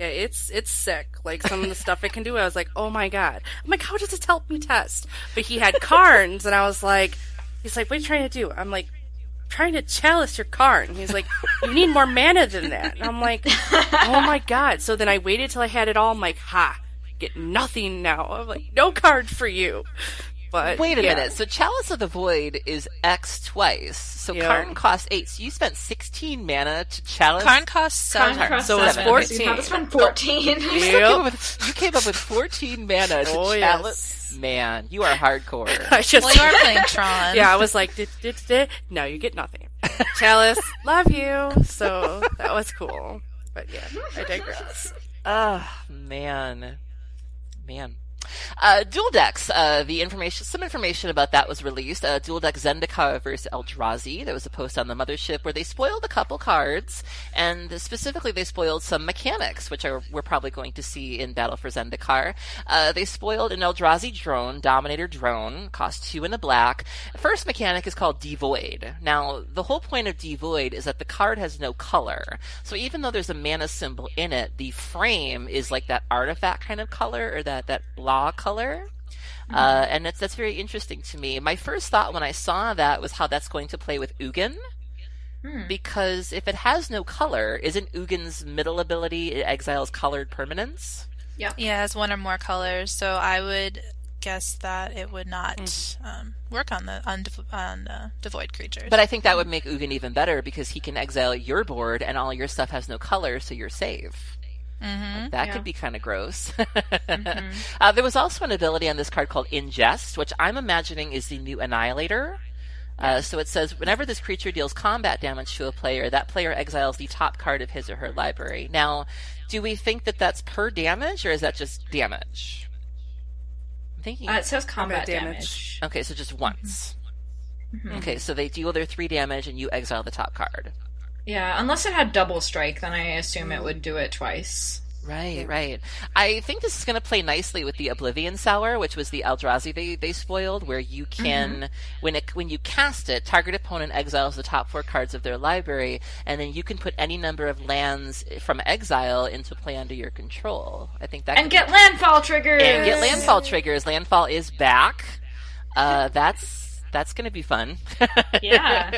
Speaker 4: Yeah, it's sick. Like, some of the stuff it can do, I was like, oh my god. I'm like, how does this help me test? But he had Karns, and I was like, he's like, what are you trying to do? I'm like, trying to chalice your Karn. He's like, you need more mana than that. And I'm like, oh my god. So then I waited till I had it all. I'm like, get nothing now. I'm like, no card for you. But
Speaker 1: wait a minute. So Chalice of the Void is X twice. So Karn costs 8. So you spent 16 mana to Chalice.
Speaker 5: Karn costs 7.
Speaker 4: So it's 14.
Speaker 3: So you have to spend 14.
Speaker 1: You came up with 14 mana to Chalice. Yes. Man, you are hardcore.
Speaker 5: Well, you are playing Tron.
Speaker 4: Yeah, I was like, no, you get nothing. Chalice, love you. So that was cool. But yeah, I digress.
Speaker 1: Man. Dual Decks, some information about that was released. Dual Deck Zendikar versus Eldrazi. There was a post on the Mothership where they spoiled a couple cards, and specifically they spoiled some mechanics, which we're probably going to see in Battle for Zendikar. They spoiled an Eldrazi drone, Dominator drone, cost 2 and a black. First mechanic is called Devoid. Now, the whole point of Devoid is that the card has no color. So even though there's a mana symbol in it, the frame is like that artifact kind of color, or that blah color. And that's very interesting to me. My first thought when I saw that was how that's going to play with Ugin. Because if it has no color, isn't Ugin's middle ability it exiles colored permanents?
Speaker 3: Yeah,
Speaker 5: it has one or more colors, so I would guess that it would not work on devoid creatures.
Speaker 1: But I think that would make Ugin even better because he can exile your board and all your stuff has no color, so you're safe. That could be kind of gross. There was also an ability on this card called Ingest, which I'm imagining is the new Annihilator. So it says, whenever this creature deals combat damage to a player, that player exiles the top card of his or her library. Now, do we think that that's per damage, or is that just damage? I'm thinking...
Speaker 3: it says combat damage.
Speaker 1: Okay, so just once. Okay, so they deal their 3 damage, and you exile the top card.
Speaker 3: Yeah, unless it had double strike, then I assume it would do it twice.
Speaker 1: Right. I think this is going to play nicely with the Oblivion Sour, which was the Eldrazi they spoiled, where you can, when you cast it, target opponent exiles the top 4 cards of their library, and then you can put any number of lands from exile into play under your control. I think that
Speaker 3: get landfall triggers!
Speaker 1: And get landfall triggers. Landfall is back. That's going to be fun.
Speaker 3: Yeah.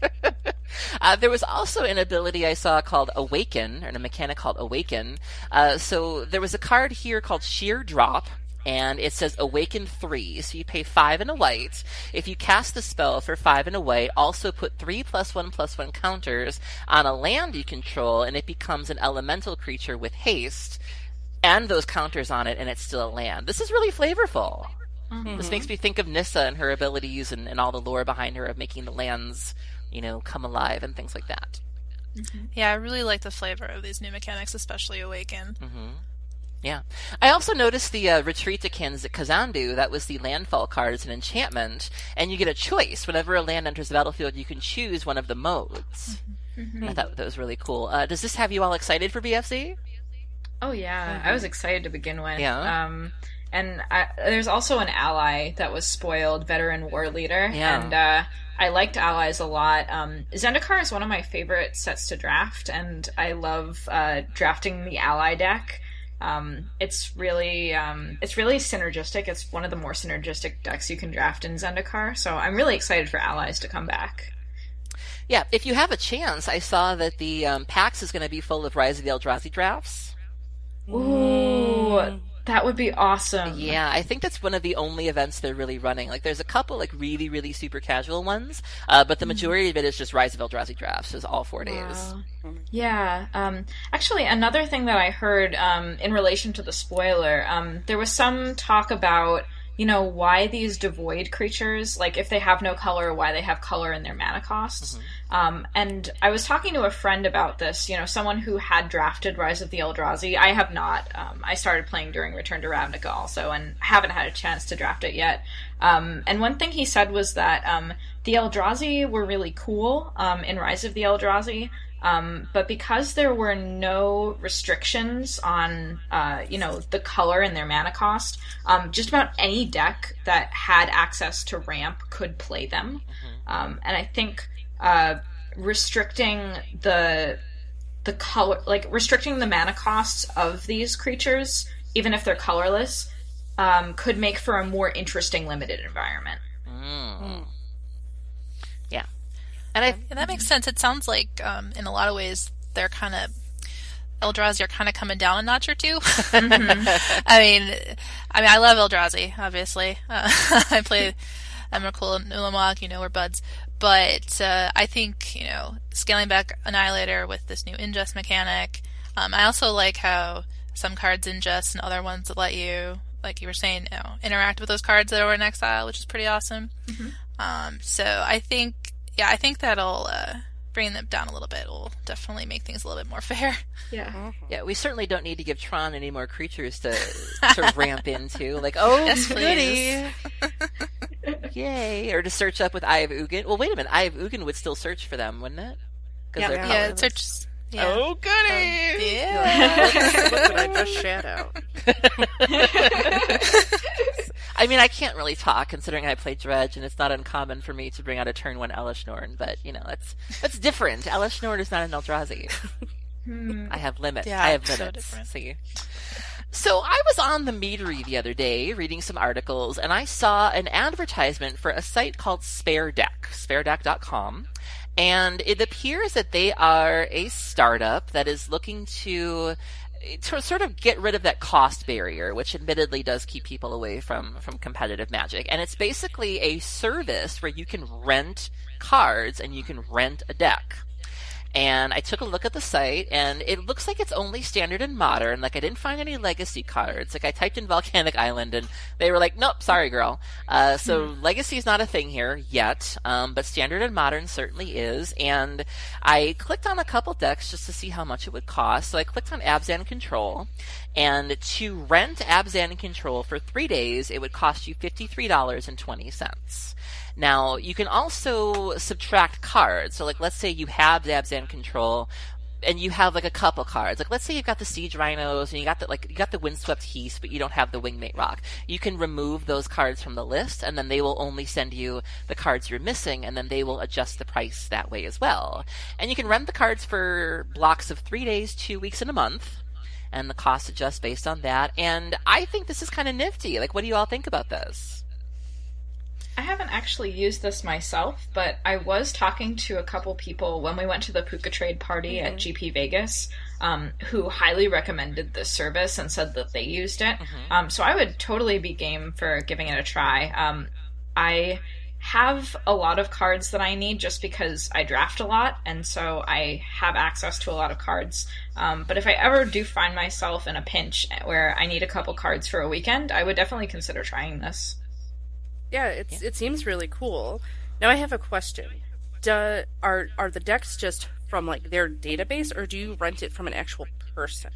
Speaker 1: There was also an ability I saw called Awaken, or a mechanic called Awaken. So there was a card here called Sheer Drop, and it says Awaken 3. So you pay 5 and a white. If you cast the spell for 5 and a white, also put 3+1/+1 counters on a land you control, and it becomes an elemental creature with haste, and those counters on it, and it's still a land. This is really flavorful. This makes me think of Nissa and her abilities and all the lore behind her of making the lands, come alive and things like that.
Speaker 5: Yeah, I really like the flavor of these new mechanics, especially Awaken.
Speaker 1: Yeah. I also noticed the Retreat to Kazandu. That was the landfall card as an enchantment, and you get a choice. Whenever a land enters the battlefield, you can choose one of the modes. I thought that was really cool. Does this have you all excited for BFZ?
Speaker 3: Oh, yeah. I was excited to begin with.
Speaker 1: Yeah.
Speaker 3: And there's also an ally that was spoiled, Veteran War Leader.
Speaker 1: Yeah.
Speaker 3: And I liked allies a lot. Zendikar is one of my favorite sets to draft, and I love drafting the ally deck. It's really synergistic. It's one of the more synergistic decks you can draft in Zendikar, so I'm really excited for allies to come back.
Speaker 1: Yeah, if you have a chance, I saw that the PAX is going to be full of Rise of the Eldrazi drafts.
Speaker 3: Ooh, that would be awesome.
Speaker 1: Yeah, I think that's one of the only events they're really running. Like, there's a couple, like, really, really super casual ones, but the majority of it is just Rise of Eldrazi drafts. It's all 4 days.
Speaker 3: Yeah. Actually, another thing that I heard in relation to the spoiler, there was some talk about, why these devoid creatures, like, if they have no color, why they have color in their mana costs. And I was talking to a friend about this, someone who had drafted Rise of the Eldrazi. I have not. I started playing during Return to Ravnica also, and haven't had a chance to draft it yet. And one thing he said was that the Eldrazi were really cool in Rise of the Eldrazi, but because there were no restrictions on, the color and their mana cost, just about any deck that had access to ramp could play them. And I think restricting the the color, like restricting the mana costs of these creatures, even if they're colorless, could make for a more interesting limited environment.
Speaker 1: Yeah. And
Speaker 5: Yeah, that makes sense. It sounds like, in a lot of ways, they're kind of Eldrazi are kind of coming down a notch or two. I mean, I love Eldrazi, obviously. I play Emrakul and Ulamog, we're buds. But I think, scaling back Annihilator with this new ingest mechanic. I also like how some cards ingest and other ones that let you, like you were saying, interact with those cards that are in exile, which is pretty awesome. So I think that'll bringing them down a little bit will definitely make things a little bit more fair.
Speaker 3: Yeah.
Speaker 1: Yeah, we certainly don't need to give Tron any more creatures to ramp into. Like, oh,
Speaker 5: Yes,
Speaker 1: goody. Yay. Or to search up with Eye of Ugin. Well, wait a minute. Eye of Ugin would still search for them, wouldn't it? They're
Speaker 5: Yeah, it
Speaker 1: colorless.
Speaker 5: searches. Yeah.
Speaker 1: Oh, goody.
Speaker 5: Yeah.
Speaker 4: Look what I just shat out.
Speaker 1: I mean, I can't really talk considering I play Dredge, and it's not uncommon for me to bring out a turn 1 Elesh Norn, but, that's different. Elesh Norn is not an Eldrazi. I have limits.
Speaker 5: Yeah,
Speaker 1: I have
Speaker 5: so
Speaker 1: limits.
Speaker 5: different.
Speaker 1: See? So I was on the Meadery the other day reading some articles, and I saw an advertisement for a site called SpareDeck, sparedeck.com. And it appears that they are a startup that is looking to sort of get rid of that cost barrier, which admittedly does keep people away from competitive Magic. And it's basically a service where you can rent cards and you can rent a deck. And I took a look at the site, and it looks like it's only standard and modern. Like, I didn't find any legacy cards. Like, I typed in Volcanic Island, and they were like, nope, sorry, girl. So legacy is not a thing here yet, but standard and modern certainly is. And I clicked on a couple decks just to see how much it would cost. So I clicked on Abzan Control, and to rent Abzan Control for 3 days, it would cost you $53.20. Now, you can also subtract cards. So, like, let's say you have the Abzan Control, and you have, like, a couple cards. Like, let's say you've got the Siege Rhinos, and you got the Windswept Heath, but you don't have the Wingmate Rock. You can remove those cards from the list, and then they will only send you the cards you're missing, and then they will adjust the price that way as well. And you can rent the cards for blocks of 3 days, 2 weeks, and a month, and the cost adjusts based on that. And I think this is kind of nifty. Like, what do you all think about this?
Speaker 3: I haven't actually used this myself, but I was talking to a couple people when we went to the Puka Trade party at GP Vegas, who highly recommended this service and said that they used it. So I would totally be game for giving it a try. I have a lot of cards that I need just because I draft a lot, and so I have access to a lot of cards. But if I ever do find myself in a pinch where I need a couple cards for a weekend, I would definitely consider trying this.
Speaker 4: Yeah, it seems really cool. Now I have a question. Are the decks just from like their database, or do you rent it from an actual person?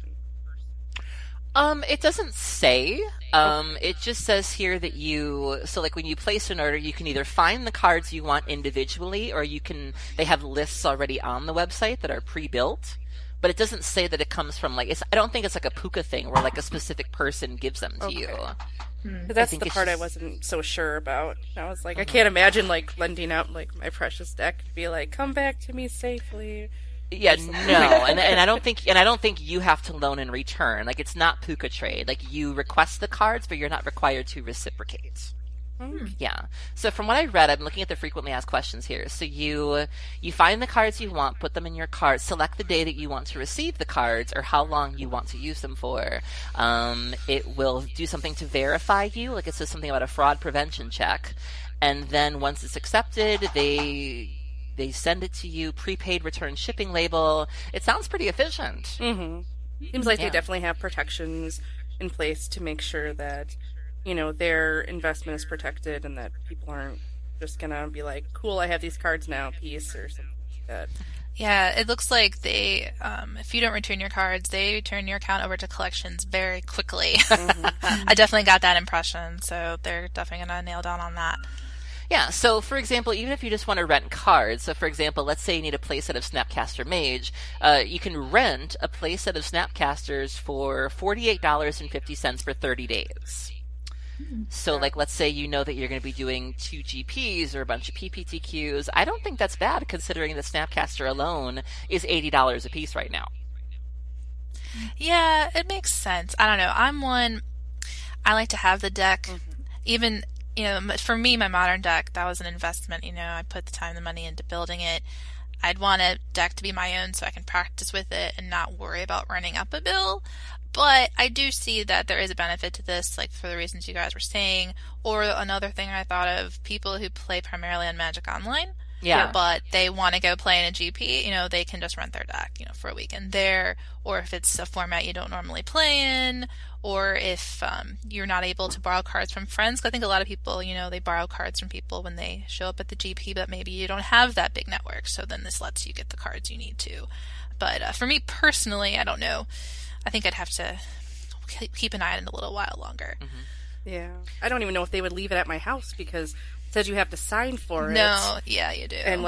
Speaker 1: It doesn't say. It just says here that so like when you place an order, you can either find the cards you want individually, or they have lists already on the website that are pre-built. But it doesn't say that it comes from I don't think it's like a Puka thing where like a specific person gives them to you.
Speaker 4: That's the part I wasn't so sure about. I was like, I can't imagine like lending out like my precious deck to be like, come back to me safely.
Speaker 1: Yeah, no, and I don't think you have to loan in return. Like, it's not Puka Trade. Like, you request the cards, but you're not required to reciprocate. Yeah. So from what I read, I'm looking at the frequently asked questions here. So you find the cards you want, put them in your cart, select the day that you want to receive the cards or how long you want to use them for. It will do something to verify you, like it says something about a fraud prevention check. And then once it's accepted, they send it to you, prepaid return shipping label. It sounds pretty efficient.
Speaker 4: Seems like they definitely have protections in place to make sure that their investment is protected and that people aren't just gonna be like, cool, I have these cards now, peace, or something like that.
Speaker 5: Yeah, it looks like they, if you don't return your cards, they turn your account over to collections very quickly. I definitely got that impression, so they're definitely gonna nail down on that.
Speaker 1: Yeah, so for example, even if you just want to rent cards, so for example, let's say you need a playset of Snapcaster Mage, you can rent a playset of Snapcasters for $48.50 for 30 days. So, like, let's say you know that you're going to be doing 2 GPs or a bunch of PPTQs. I don't think that's bad, considering the Snapcaster alone is $80 a piece right now.
Speaker 5: Yeah, it makes sense. I don't know. I like to have the deck. Even, for me, my modern deck, that was an investment. I put the time and the money into building it. I'd want a deck to be my own so I can practice with it and not worry about running up a bill. But I do see that there is a benefit to this, like for the reasons you guys were saying. Or another thing I thought of, people who play primarily on Magic Online.
Speaker 1: Yeah.
Speaker 5: But they want to go play in a GP, they can just rent their deck, for a weekend there. Or if it's a format you don't normally play in. Or if you're not able to borrow cards from friends. 'Cause I think a lot of people, they borrow cards from people when they show up at the GP, but maybe you don't have that big network. So then this lets you get the cards you need to. But for me personally, I don't know. I think I'd have to keep an eye on it a little while longer.
Speaker 4: Yeah. I don't even know if they would leave it at my house because it says you have to sign for it.
Speaker 5: No, yeah, you do.
Speaker 4: And,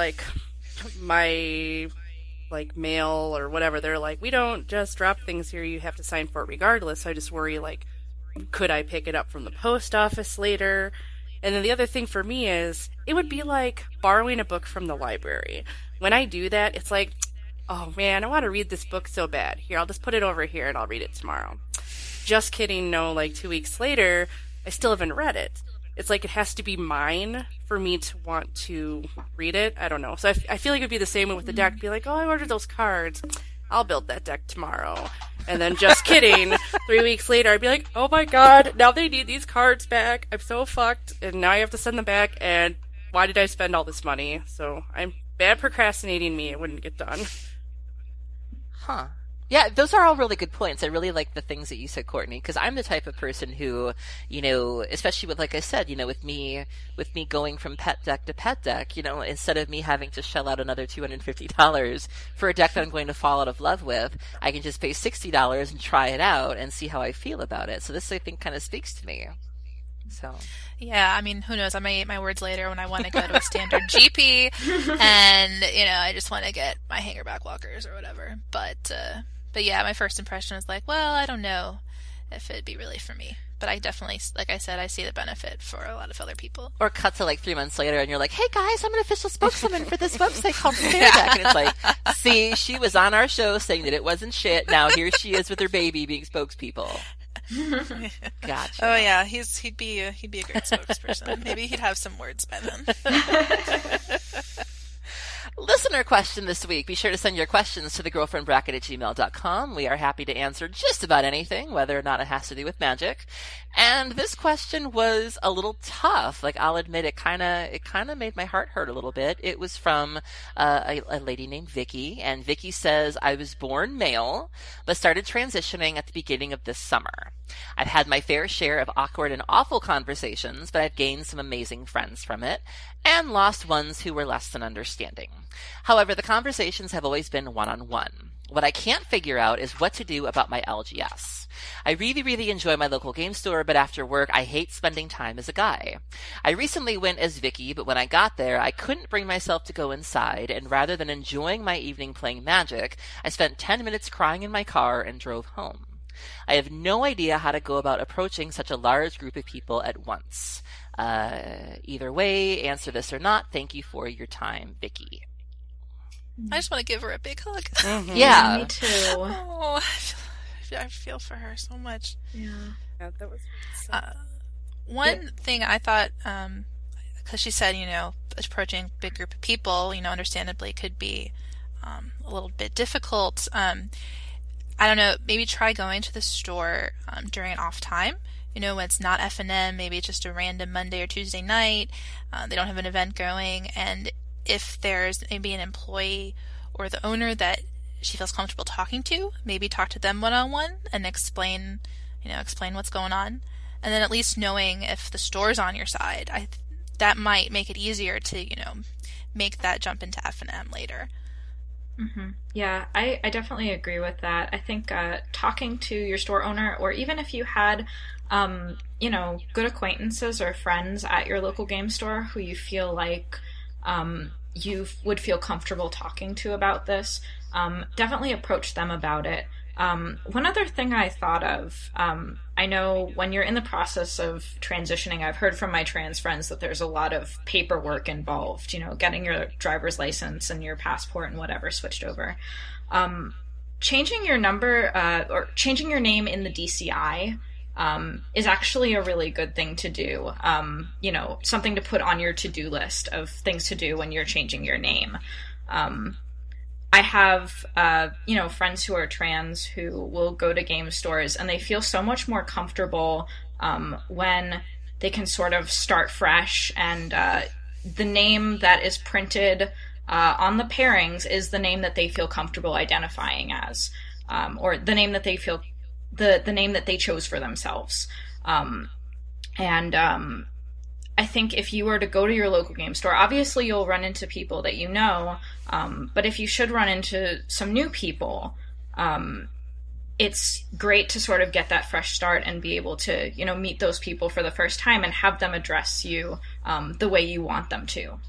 Speaker 4: my, mail or whatever, they're like, we don't just drop things here, you have to sign for it regardless. So I just worry, could I pick it up from the post office later? And then the other thing for me is, it would be like borrowing a book from the library. When I do that, it's like, oh man, I want to read this book so bad. Here, I'll just put it over here and I'll read it tomorrow. Just kidding, no, 2 weeks later, I still haven't read it. It's like it has to be mine for me to want to read it. I don't know. So I feel like it would be the same way with the deck. Be like, oh, I ordered those cards. I'll build that deck tomorrow. And then just kidding, 3 weeks later, I'd be like, oh my god, now they need these cards back. I'm so fucked. And now I have to send them back. And why did I spend all this money? So I'm bad procrastinating me. It wouldn't get done.
Speaker 1: Huh. Yeah, those are all really good points. I really like the things that you said, Courtney, because I'm the type of person who, especially with, like I said, with me going from pet deck to pet deck, instead of me having to shell out another $250 for a deck that I'm going to fall out of love with, I can just pay $60 and try it out and see how I feel about it. So this, I think, kind of speaks to me. So.
Speaker 5: Yeah, I mean, who knows? I may eat my words later when I want to go to a standard GP, and I just want to get my hangerback walkers or whatever. But yeah, my first impression was like, well, I don't know if it'd be really for me. But I definitely, like I said, I see the benefit for a lot of other people.
Speaker 1: Or cut to 3 months later, and you're like, hey guys, I'm an official spokeswoman for this website called Fair Deck, and it's like, see, she was on our show saying that it wasn't shit. Now here she is with her baby being spokespeople. Gotcha.
Speaker 5: Oh yeah, he'd be a great spokesperson. Maybe he'd have some words by then.
Speaker 1: Listener question this week. Be sure to send your questions to thegirlfriendbracket@gmail.com. We are happy to answer just about anything, whether or not it has to do with magic. And this question was a little tough. I'll admit, it kind of made my heart hurt a little bit. It was from a lady named Vicky, and Vicky says, I was born male, but started transitioning at the beginning of this summer. I've had my fair share of awkward and awful conversations, but I've gained some amazing friends from it, and lost ones who were less than understanding. However, the conversations have always been one-on-one. What I can't figure out is what to do about my LGS. I really, really enjoy my local game store, but after work, I hate spending time as a guy. I recently went as Vicky, but when I got there, I couldn't bring myself to go inside, and rather than enjoying my evening playing Magic, I spent 10 minutes crying in my car and drove home. I have no idea how to go about approaching such a large group of people at once. Either way, answer this or not, thank you for your time, Vicky.
Speaker 5: I just want to give her a big hug.
Speaker 1: Mm-hmm. Yeah.
Speaker 3: Me too.
Speaker 5: Oh, I feel for her so much.
Speaker 3: Yeah.
Speaker 4: That was
Speaker 5: one thing I thought, because she said, approaching a big group of people, understandably could be a little bit difficult. I don't know, maybe try going to the store during an off time. When it's not F&M, maybe it's just a random Monday or Tuesday night. They don't have an event going, and if there's maybe an employee or the owner that she feels comfortable talking to, maybe talk to them one-on-one and explain what's going on. And then at least knowing if the store's on your side, that might make it easier to, make that jump into F&M later.
Speaker 3: Mm-hmm. Yeah, I definitely agree with that. I think talking to your store owner, or even if you had, good acquaintances or friends at your local game store who you feel like you would feel comfortable talking to about this, definitely approach them about it. One other thing I thought of, I know when you're in the process of transitioning, I've heard from my trans friends that there's a lot of paperwork involved, getting your driver's license and your passport and whatever switched over. Changing your number or changing your name in the DCI is actually a really good thing to do. Something to put on your to-do list of things to do when you're changing your name. I have, friends who are trans who will go to game stores and they feel so much more comfortable when they can sort of start fresh, and the name that is printed on the pairings is the name that they feel comfortable identifying as, or the name that they feel, the name that they chose for themselves. I think if you were to go to your local game store, obviously you'll run into people that you know, but if you should run into some new people, it's great to sort of get that fresh start and be able to, meet those people for the first time and have them address you the way you want them to.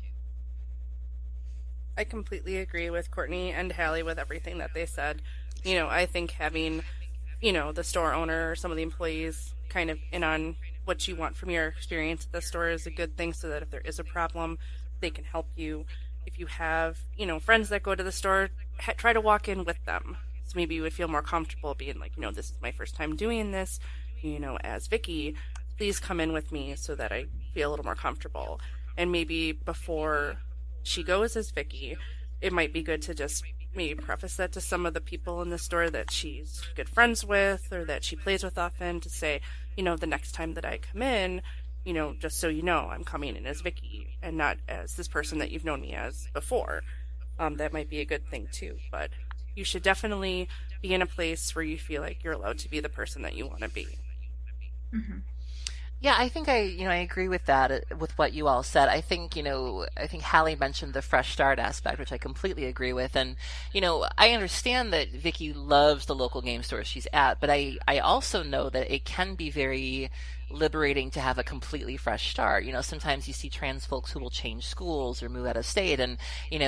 Speaker 4: I completely agree with Courtney and Hallie with everything that they said. I think having, the store owner or some of the employees kind of in on what you want from your experience at the store is a good thing, so that if there is a problem, they can help you. If you have, friends that go to the store, try to walk in with them. So maybe you would feel more comfortable being like, this is my first time doing this, as Vicky, please come in with me so that I feel a little more comfortable. And maybe before she goes as Vicky, it might be good to just maybe preface that to some of the people in the store that she's good friends with or that she plays with often, to say, the next time that I come in, just so you know, I'm coming in as Vicky and not as this person that you've known me as before. That might be a good thing too, but you should definitely be in a place where you feel like you're allowed to be the person that you want to be.
Speaker 3: Mm-hmm.
Speaker 1: Yeah, I think I agree with that, with what you all said. I think Hallie mentioned the fresh start aspect, which I completely agree with. And, I understand that Vicky loves the local game store she's at, but I also know that it can be very liberating to have a completely fresh start. Sometimes you see trans folks who will change schools or move out of state, and,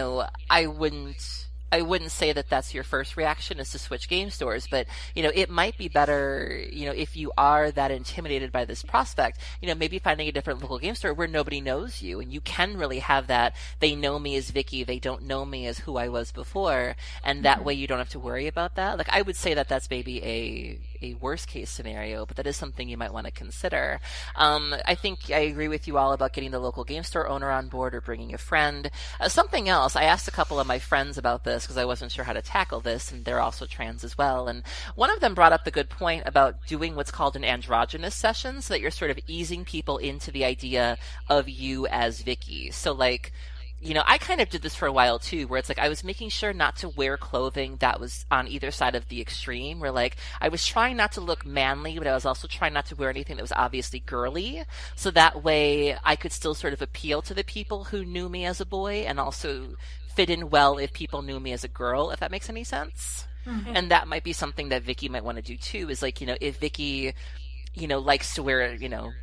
Speaker 1: I wouldn't say that that's your first reaction is to switch game stores, but, it might be better, if you are that intimidated by this prospect, maybe finding a different local game store where nobody knows you, and you can really have that, they know me as Vicky, they don't know me as who I was before, and that way you don't have to worry about that. Like, I would say that that's maybe a worst case scenario, but that is something you might want to consider. I think I agree with you all about getting the local game store owner on board or bringing a friend. Something else, I asked a couple of my friends about this because I wasn't sure how to tackle this, and they're also trans as well. And one of them brought up the good point about doing what's called an androgynous session, so that you're sort of easing people into the idea of you as Vicky. So like, I kind of did this for a while too, where it's like I was making sure not to wear clothing that was on either side of the extreme, where like I was trying not to look manly, but I was also trying not to wear anything that was obviously girly. So that way I could still sort of appeal to the people who knew me as a boy and also fit in well if people knew me as a girl, if that makes any sense. Mm-hmm. And that might be something that Vicky might want to do too, is like, if Vicky, likes to wear,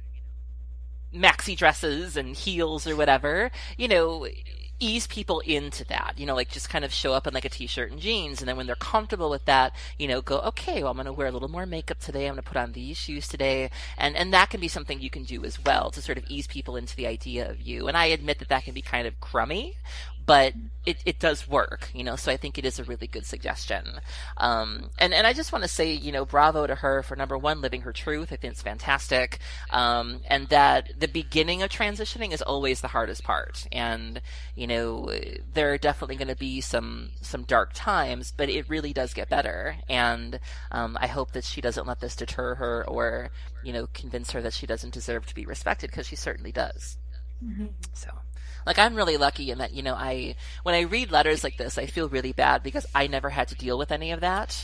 Speaker 1: maxi dresses and heels or whatever, ease people into that, like just kind of show up in like a t-shirt and jeans. And then when they're comfortable with that, go, okay, well, I'm going to wear a little more makeup today. I'm going to put on these shoes today. And that can be something you can do as well to sort of ease people into the idea of you. And I admit that can be kind of crummy, but it does work, so I think it is a really good suggestion. And I just want to say, bravo to her for, number one, living her truth. I think it's fantastic. And that the beginning of transitioning is always the hardest part. And, there are definitely going to be some dark times, but it really does get better. And I hope that she doesn't let this deter her or, convince her that she doesn't deserve to be respected, because she certainly does. Mm-hmm. So. Like, I'm really lucky in that, when I read letters like this, I feel really bad because I never had to deal with any of that.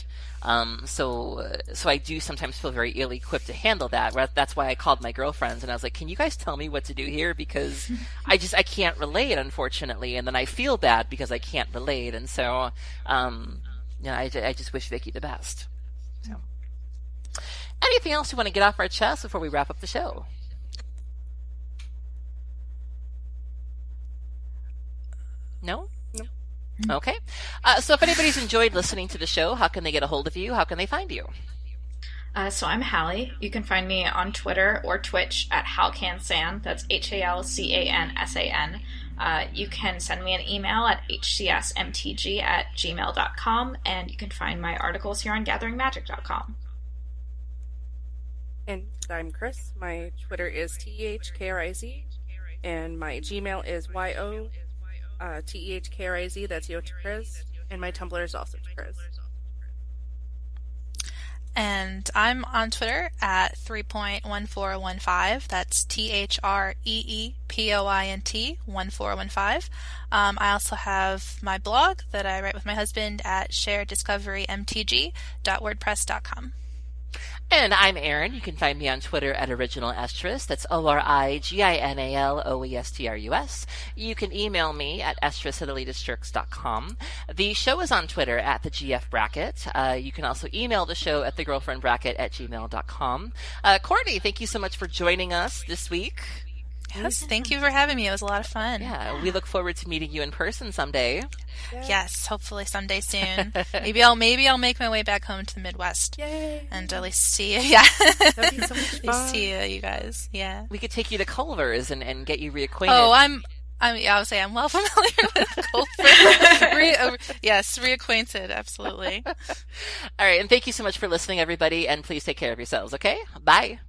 Speaker 1: So I do sometimes feel very ill-equipped to handle that. That's why I called my girlfriends and I was like, can you guys tell me what to do here? Because I can't relate, unfortunately. And then I feel bad because I can't relate. And so, I just wish Vicky the best. So, anything else you want to get off our chest before we wrap up the show? No? Okay. So if anybody's enjoyed listening to the show, how can they get a hold of you? How can they find you?
Speaker 3: So I'm Hallie. You can find me on Twitter or Twitch at halcansan. That's HALCANSAN. You can send me an email at hcsmtg@gmail.com, and you can find my articles here on gatheringmagic.com.
Speaker 4: And I'm Chris. My Twitter is TEHKRIZ, and my Gmail is TEHKRIZ, that's YoTaKriz, and my Tumblr is also Takriz.
Speaker 5: And I'm on Twitter at 3.1415. That's THREEPOINT 1415. I also have my blog that I write with my husband at sharediscoverymtg.wordpress.com.
Speaker 1: And I'm Aaron. You can find me on Twitter at OriginalEstrus. That's ORIGINALOESTRUS. You can email me at estrus@elitistjerks.com. The show is on Twitter at the GF Bracket. You can also email the show at thegirlfriendbracket@gmail.com. Courtney, thank you so much for joining us this week.
Speaker 5: Yes, thank you for having me. It was a lot of fun.
Speaker 1: Yeah, we look forward to meeting you in person someday.
Speaker 5: Yes, hopefully someday soon. maybe I'll make my way back home to the Midwest.
Speaker 4: Yay!
Speaker 5: And at least see you. Yeah.
Speaker 4: That'd be so much fun.
Speaker 5: See you guys. Yeah.
Speaker 1: We could take you to Culver's and get you reacquainted.
Speaker 5: Oh, I would say I'm well familiar with Culver. Yes, reacquainted, absolutely.
Speaker 1: All right, and thank you so much for listening, everybody, and please take care of yourselves, okay? Bye.